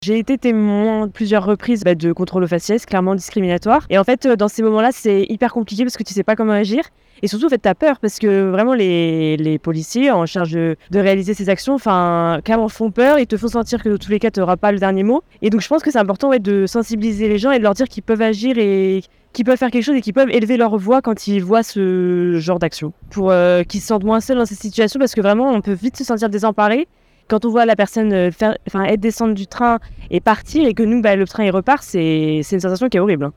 J'ai été témoin plusieurs reprises de contrôle aux faciès, clairement discriminatoires. Et en fait, dans ces moments-là, c'est hyper compliqué parce que tu sais pas comment agir. Et surtout, en fait, t'as peur parce que vraiment, les policiers en charge de réaliser ces actions, clairement font peur et te font sentir que dans tous les cas, tu n'auras pas le dernier mot. Et donc, je pense que c'est important de sensibiliser les gens et de leur dire qu'ils peuvent agir et qu'ils peuvent faire quelque chose et qu'ils peuvent élever leur voix quand ils voient ce genre d'action. Pour qu'ils se sentent moins seuls dans ces situations parce que vraiment, on peut vite se sentir désemparé. Quand on voit la personne être descendre du train et partir et que nous, le train il repart, c'est une sensation qui est horrible.